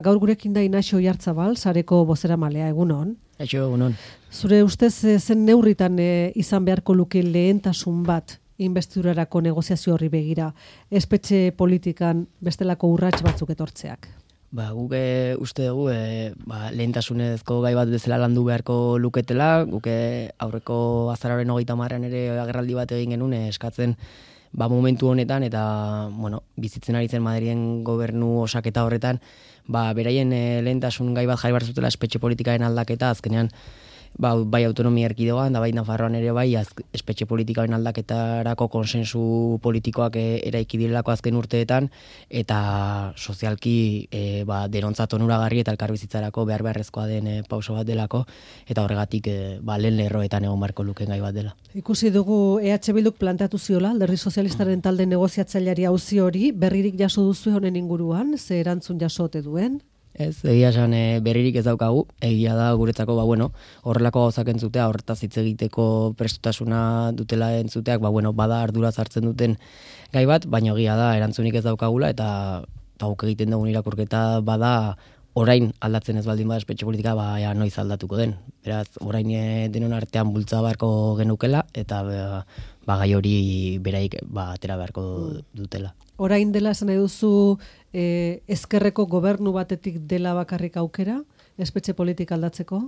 Gaur gurekin da Inaxio Oiartzabal, sareko bozeramalea, egunon. Egunon. Zure ustez zen neurritan izan beharko luke lehentasun bat inbestidurarako negoziazio horri begira, espetxe politikan bestelako urrats batzuk etortzeak? Guk uste dugu lehentasunezko gai bat bezala landu beharko luketela, guk aurreko azararen 30 ere agerraldi bat egin genuen eskatzen momentu honetan eta bizitzen ari zen Madrilen gobernu osaketa horretan, beraien lehentasun gai bat jarri behar zutela espetxe politikaren aldaketa, azkenean bai autonomia erkidegoan, da bai Nafarroan ere bai espetxe politikaren aldaketarako konsensu politikoak eraiki direlako azken urteetan, eta sozialki denontzat onuragarri eta elkarbizitzarako beharrezkoa den pauso bat delako, eta horregatik lehen lerroetan egon beharko lukeen gai bat dela. Ikusi dugu EH Bilduk planteatu ziola, Alderdi Sozialistaren talde negoziatzaileari auzi hori, berririk jaso duzu honen inguruan, ze erantzun jaso ote duen? Ez, egia esan berririk ez daukagu, egia da guretzako, horrelako gauzak entzutea, horretaz hitz egiteko prestutasuna dutela entzuteak, bada arduraz hartzen duten gai bat, baina egia da erantzunik ez daukagula, eta guk egiten dugun irakurketa bada orain aldatzen ez baldin bada espetxe politika, noiz aldatuko den. Beraz, orain denon artean bultza beharko genukela, eta gai hori beraik atera beharko dutela. Orain dela esan nahi duzu ezkerreko gobernu batetik dela bakarrik aukera, espetxe politika aldatzeko?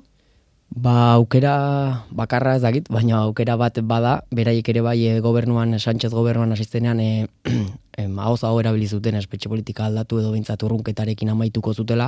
Aukera bakarra ez dakit, baina aukera bat bada, beraiek ere bai gobernuan, Sánchez gobernuan asistenean ahoz hau erabili zuten espetxe politika aldatu edo behintzat urrunketarekin amaituko zutela,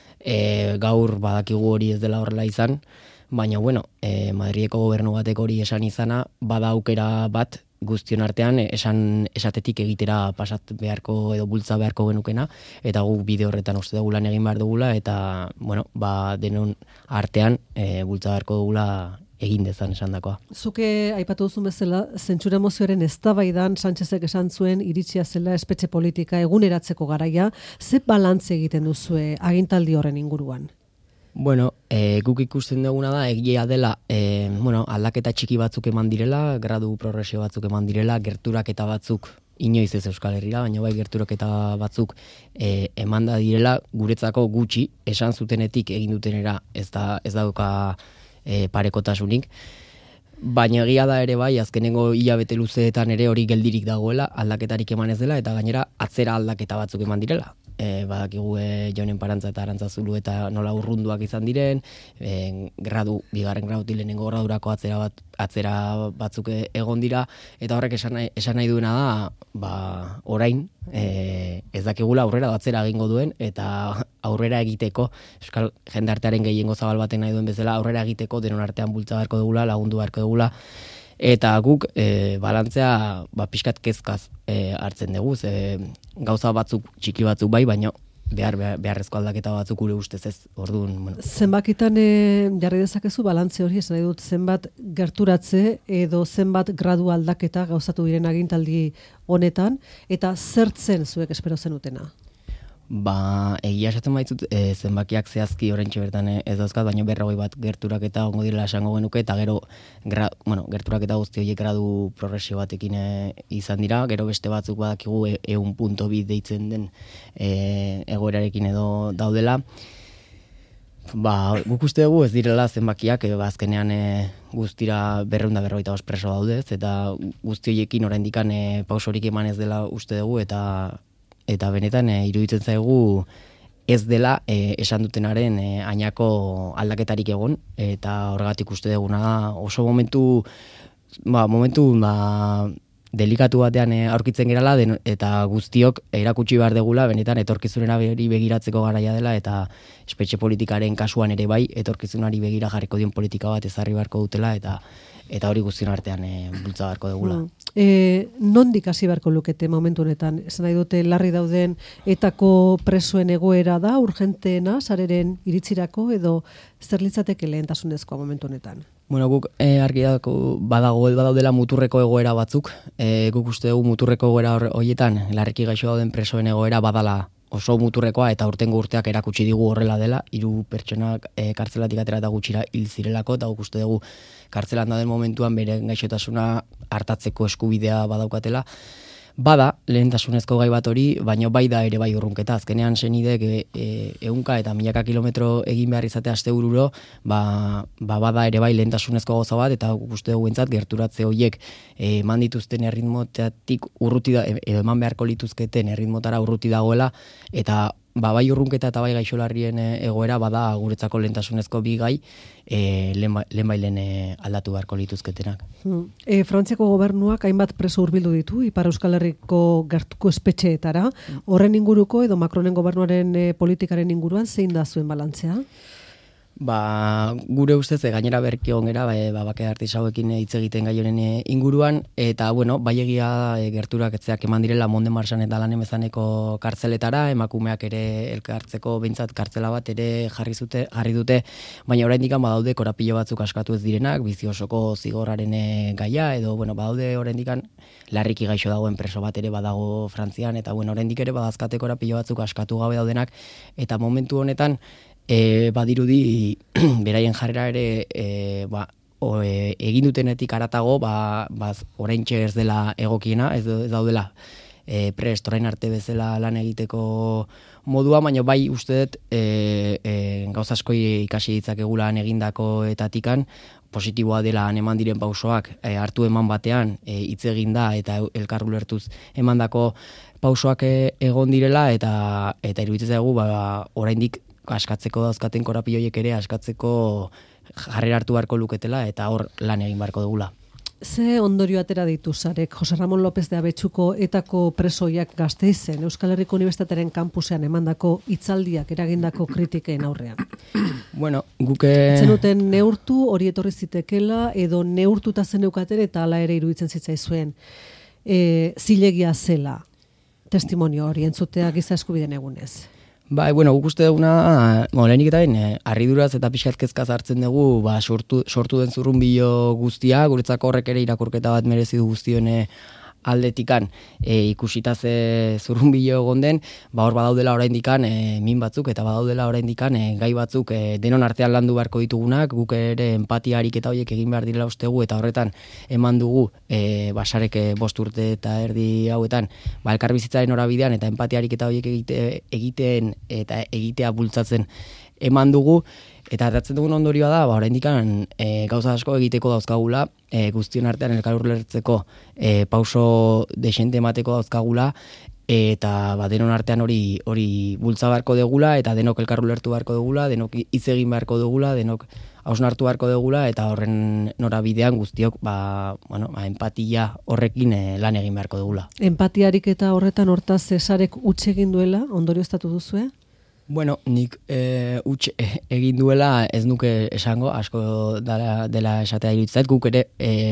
gaur badakigu hori ez dela horrela izan, baina Madrileko gobernu batek hori esan izana, bada aukera bat guztion artean esatetik egitera pasat beharko edo bultza beharko genukena, eta guk bide horretan uste dugu lan egin behar dugula, eta denon artean bultza beharko dugula egin dezan esandakoa. Zuke aipatu duzun bezala, zentsura mozioaren eztabaidan Sánchezek esan zuen iritsia zela espetxe politika eguneratzeko garaia, ze balantze egiten duzue agintaldi horren inguruan? Guk ikusten duguna da egia dela aldaketa txiki batzuk eman direla, gradu progresio batzuk eman direla, gerturaketa batzuk inoiz ez Euskal Herrira, baina bai gerturaketa batzuk eman da direla, guretzako gutxi esan zutenetik egin dutenera ez dauka parekotasunik. Baina egia da ere bai, azkenengo hilabete luzeetan ere hori geldirik dagoela, aldaketarik eman ez dela, eta gainera atzera aldaketa batzuk eman direla. Badakigu Jonen Parantza eta Arantzazulu eta nola urrunduak izan diren, bigarren gradutik lehenengo gradurako atzera batzuk egon dira, eta horrek esan nahi duena da, orain ez dakigula aurrera atzera egingo duen, eta aurrera egiteko, euskal jendartearen gehiengo zabal baten nahi duen bezala, aurrera egiteko denon artean bultza beharko dugula, lagundu beharko dugula, eta guk balantzea pixkat kezkaz hartzen dugu, gauza batzuk, txiki batzuk bai, baina beharrezko aldaketa batzuk gure ustez ez, orduan. Zenbakitan jarri dezakezu balantze hori, esan nahi dut zenbat gerturatze edo zenbat gradu aldaketa gauzatu diren agintaldi honetan, eta zertzen zuek espero zenutena? Egia esaten baitzut zenbakiak zehazki oraintxe bertan ez dauzkat, baina 40 bat gerturaketa ongo direla esango genuke, eta gero gerturaketa guzti horiek gradu progresio batekin izan dira, gero beste batzuk badakigu 100.2 deitzen den egoerarekin edo daudela. Guk uste dugu ez direla zenbakiak azkenean guztira 245 preso daudez, eta guzti horiekin oraindikan pausorik eman ez dela uste dugu, eta benetan iruditzen zaigu ez dela esan dutenaren ainako aldaketarik egon, eta horregatik uste duguna da oso momentu delikatu batean aurkitzen gerala, eta guztiok erakutsi behar degula benetan etorkizunera begiratzeko garaia dela, eta espetxe politikaren kasuan ere bai etorkizunari begira jarriko dion politika bat ezarri beharko dutela, eta hori guztion artean bultza beharko dugula. Nondik hasi beharko lukete momentu honetan? Esan nahi dute larri dauden etako presoen egoera da, urgenteena, sareren iritzirako, edo zer litzateke lehentasunezkoa momentu honetan? Guk argi badaudela muturreko egoera batzuk, guk uste dugu muturreko egoera horietan, larriki gaixo dauden presoen egoera badala oso muturrekoa, eta urtengo urteak erakutsi digu horrela dela, 3 pertsonak kartzelatik atera eta gutxira hil zirelako, eta guk uste dugu kartzelan dauden momentuan bere gaixotasuna hartatzeko eskubidea badaukatela, Bada, lehentasunezko gai bat hori, baina bai da ere bai urrunketa. Azkenean senidek ehunka eta milaka kilometro egin behar izate astebururo, bada ere bai lehentasunezko gauza bat, eta uste dugu entzat, gerturatze horiek eman dituzten erritmotatik urruti da, edo eman beharko lituzketen erritmotara urruti dagoela, eta bai urrunketa eta bai gaixolarrien egoera bada guretzako lehentasunezko bi gai lehen aldatu beharko lituzketenak. Frantziako gobernuak hainbat preso hurbildu ditu Ipar Euskal Herriko gertuko espetxeetara. Horren inguruko edo Macronen gobernuaren politikaren inguruan zein da zuen balantzea? Gure ustez, gainera berki ongera, bake artisauekin hitz egiten gai honen inguruan, eta, bai egia gerturak etzeak eman direla Monde Marsan eta Lan Emezaneko kartzeletara, emakumeak ere elkartzeko behintzat kartzela bat ere jarri dute, baina oraindik badaude korapilo batzuk askatu ez direnak, bizi osoko zigorraren gaia, edo, badaude oraindik larriki gaixo dagoen preso bat ere badago Frantzian, eta, oraindik ere badazkate korapilo batzuk askatu gabe daudenak, eta momentu honetan, badirudi beraien jarrera ere egin dutenetik aratago oraintxe ez dela egokiena, ez daudela prest orain arte bezala lan egiteko modua, baina bai uste dut gauza asko ikasi ditzakegula egindako etatikan, positiboa dela eman diren pausoak hartu eman batean hitz egin da eta elkar ulertuz emandako pausoak egon direla, eta iruditzen zaigu oraindik askatzeko dauzkaten korapioiek ere askatzeko jarrera hartu beharko luketela, eta hor lan egin beharko dugula. Ze ondorio atera ditu zarek Jose Ramon López de Abetxuko etako presoiak Gasteizen Euskal Herriko Unibertsitatearen kampusean emandako hitzaldiak eragindako kritikeen aurrean? Guke zenuten neurtu hori etorri zitekela, edo neurtuta zeneukaten eta hala ere iruditzen zitzaizuen zilegia zela testimonio hori entzutea giza eskubideen egunez? Guk uste duguna, lehenik eta harriduraz eta pixkatkezkaz hartzen dugu, sortu den zurrunbilo guztia, guretzako horrek ere irakurketa bat merezi du guztion aldetikan ikusita ze zurrunbilo egon den, hor badaudela oraindikan min batzuk, eta badaudela oraindikan gai batzuk denon artean landu beharko ditugunak, guk ere empatia ariketa horiek egin behar direla ustegu, eta horretan eman dugu Sarek 5 urte eta erdi hauetan elkarbizitzaren horabidean eta empatia ariketa horiek egiten eta egitea bultzatzen eman dugu, eta hartzen dugun ondorioa da, oraindikan gauza asko egiteko dauzkagula, guztion artean elkar ulertzeko pauso desente emateko dauzkagula, eta denon artean hori bultza beharko dugula, eta denok elkar ulertu beharko dugula, denok hitz egin beharko dugula, denok hausnartu beharko dugula, eta horren norabidean guztiok empatia horrekin lan egin beharko dugula. Empatiarik eta horretan hortaz Sarek huts egin duela, ondorioztatu duzue? Nik huts egin duela ez nuke esango, asko dela esatea iruditzait, guk ere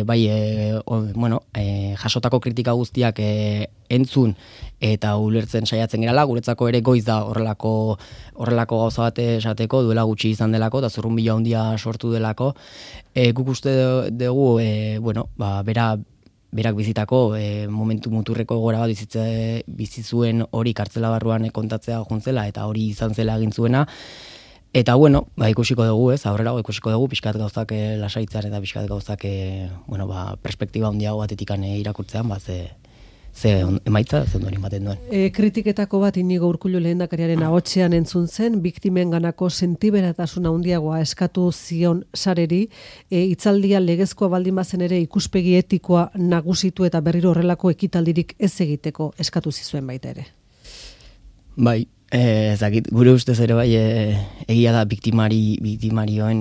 jasotako kritika guztiak entzun eta ulertzen saiatzen gerala, guretzako ere goiz da horrelako gauza bat esateko, duela gutxi izan delako, eta zurrunbilo handia sortu delako. Guk uste dugu, berak bizitako momentu muturreko gora bat bizi zuen hori kartzela barruan kontatzea juntzela, eta hori izan zela egin zuena. Eta ikusiko dugu, aurrera ikusiko dugu, pixkat gauzak lasaitzaren eta pixkat gauzak perspektiba handiago batetikan irakurtzean, ze emaitza, ze ondorien baten duen. Kritiketako bat Inigo Urkullu lehendakariaren ahotsean entzun zen, biktimenganako sentiberatasuna handiagoa eskatu zion Sareri, hitzaldia legezkoa baldin bazen ere ikuspegi etikoa nagusitu eta berriro horrelako ekitaldirik ez egiteko eskatu zizuen baita ere. Ezakit, gure ustez ere egia da biktimarioen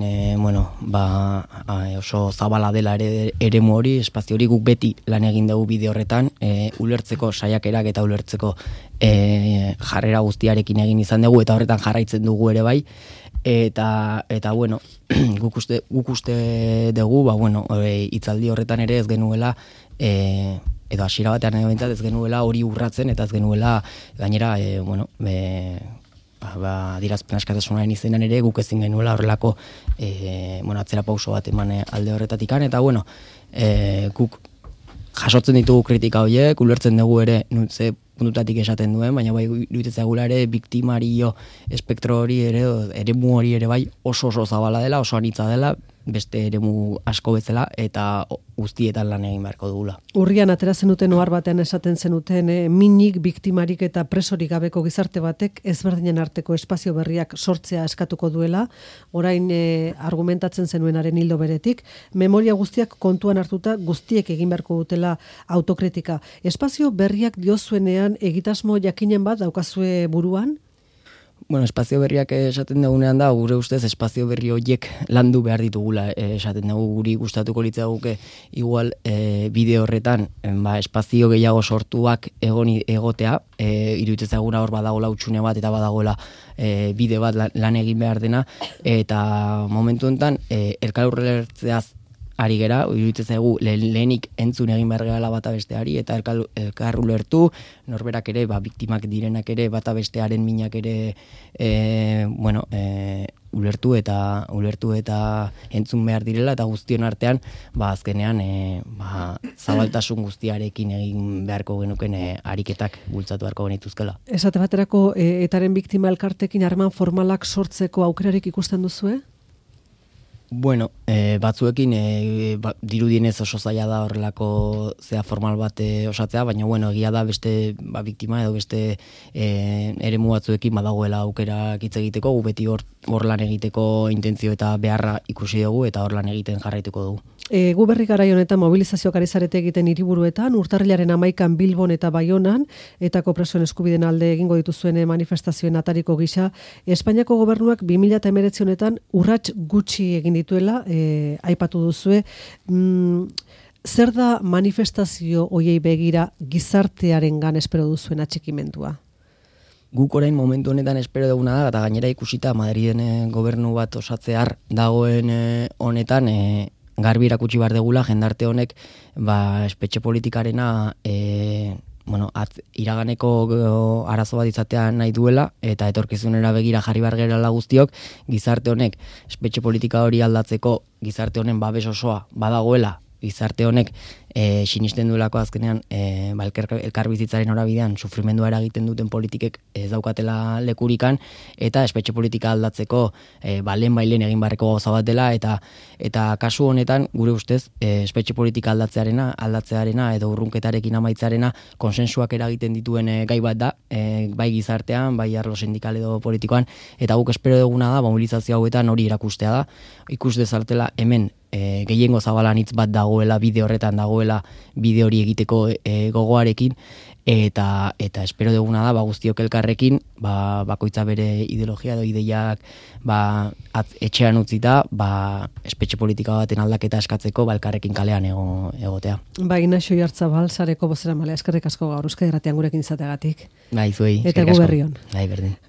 oso zabala dela eremu hori, espazio hori, guk beti lan egin dugu bide horretan, ulertzeko saiakerak eta ulertzeko jarrera guztiarekin egin izan dugu, eta horretan jarraitzen dugu ere bai, eta guk uste dugu, hitzaldi horretan ere ez genuela edo hasiera batean ez genuela hori urratzen, eta ez genuela gainera adierazpen askatasunaren izenean ere guk ezin genuela horrelako atzera pauso bat eman alde horretatikan, eta guk jasotzen ditugu kritika horiek, ulertzen dugu ere ze puntutatik esaten duen, baina iruditzen zaigula ere biktimario espektro hori ere, eremu hori ere bai oso zabala dela, oso anitza dela, beste eremu asko bezala, eta guztietan lan egin beharko dugula. Urrian atera zenuten ohar batean esaten zenuten, minik, biktimarik eta presorik gabeko gizarte batek ezberdinen arteko espazio berriak sortzea eskatuko duela, orain argumentatzen zenuenaren hildo beretik, memoria guztiak kontuan hartuta guztiek egin beharko dutela autokritika. Espazio berriak diozuenean egitasmo jakinen bat daukazue buruan? Bueno, espazio berriak esaten dugunean da, gure ustez espazio berri horiek landu behar ditugula, esaten dugu guri gustatuko litzaguke igual bideo horretan espazio gehiago sortuak egotea, iruditzen zaiguna hor badagoela hutsune bat eta badagoela bide bat lan egin behar dena, eta momentu honetan elkarrertzeaz ari gera, iruditzen zaigu lehenik entzun egin behar gehala bata besteari, eta elkar ulertu, norberak ere, biktimak direnak ere, bata bestearen minak ere, ulertu eta entzun behar direla, eta guztion artean, azkenean, zabaltasun guztiarekin egin beharko genuken ariketak bultzatu beharko genituzkela. Esate baterako, etaren biktima elkartekin harreman formalak sortzeko aukerarik ikusten duzue? Bueno, batzuekin dirudienez oso zaila da horrelako formal bat osatzea, baina egia da beste biktima edo beste eremu batzuekin badagoela aukera hitz egiteko, gu beti hor lan egiteko intentzio eta beharra ikusi dugu eta hor lan egiten jarraituko dugu. Gu berri garai honetan mobilizazioak ari zarete egiten hiriburuetan, urtarrilaren 11an Bilbon eta Baionan, etako presoen eskubideen alde egingo dituzuen manifestazioen atariko gisa, Espainiako gobernuak 2019 honetan urrats gutxi egin dituela, aipatu duzue. Zer da manifestazio hoiei begira gizartearengan espero duzuen atxikimendua? Guk orain momentu honetan espero duguna da, eta gainera ikusita Madriden gobernu bat osatzear dagoen honetan, garbi erakutsi behar degula, jendarte honek espetxe politikarena iraganeko arazo bat izatea nahi duela, eta etorkizunera begira jarri behar gerala guztiok, gizarte honek espetxe politika hori aldatzeko gizarte honen babes osoa badagoela, gizarte honek sinisten duelako azkenean elkarbizitzaren horabidean sufrimendua eragiten duten politikek ez daukatela lekurikan, eta espetxe politika aldatzeko lehen egin barreko gauza bat dela, eta kasu honetan gure ustez espetxe politika aldatzearena edo urrunketarekin amaitzearena konsensuak eragiten dituen gai bat da, bai gizartean, bai arlo sindikal edo politikoan, eta guk espero duguna da mobilizazio hauetan hori erakustea da, ikus dezartela hemen gehiengo zabalan hitz bat dagoela, bide horretan dagoela, bide hori egiteko gogoarekin, eta espero duguna da guztiok elkarrekin, bakoitza bere ideologia edo ideiak etxean utzita, espetxe politika baten aldaketa eskatzeko elkarrekin kalean egotea. Ignacio Oyarzabal, sareko bozeramalea, eskerrik asko gaur Euskadi Irratian gurekin izateagatik. Zuei. Eta gu berri on. Berdin.